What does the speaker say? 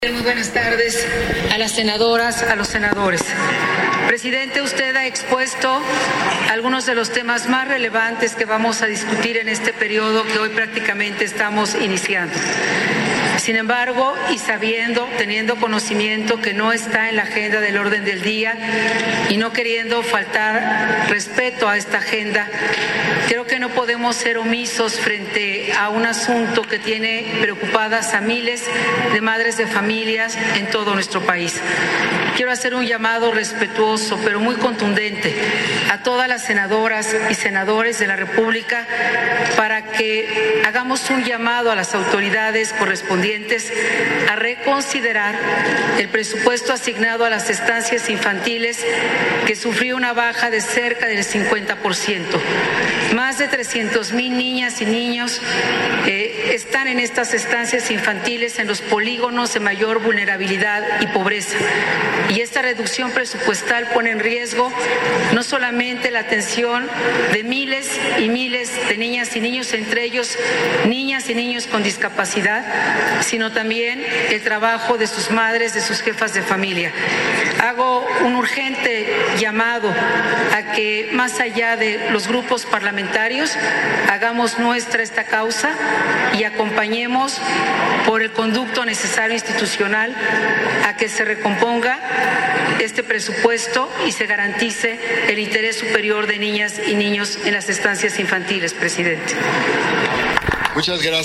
Muy buenas tardes a las senadoras, a los senadores. Presidente, usted ha expuesto algunos de los temas más relevantes que vamos a discutir en este periodo que hoy prácticamente estamos iniciando. Sin embargo, y sabiendo, teniendo conocimiento que no está en la agenda del orden del día y no queriendo faltar respeto a esta agenda, creo que no podemos ser omisos frente a un asunto que tiene preocupadas a miles de madres de familias en todo nuestro país. Quiero hacer un llamado respetuoso, pero muy contundente, a todas las senadoras y senadores de la República para que hagamos un llamado a las autoridades correspondientes a reconsiderar el presupuesto asignado a las estancias infantiles, que sufrió una baja de cerca del 50%. Más de 300,000 niñas y niños están en estas estancias infantiles en los polígonos de mayor vulnerabilidad y pobreza. Y esta reducción presupuestal pone en riesgo no solamente la atención de miles y miles de niñas y niños, entre ellos niñas y niños con discapacidad, sino también el trabajo de sus madres, de sus jefas de familia. Hago un urgente llamado a que, más allá de los grupos parlamentarios, hagamos nuestra esta causa y acompañemos por el conducto necesario institucional a que se recomponga este presupuesto y se garantice el interés superior de niñas y niños en las estancias infantiles, presidente. Muchas gracias.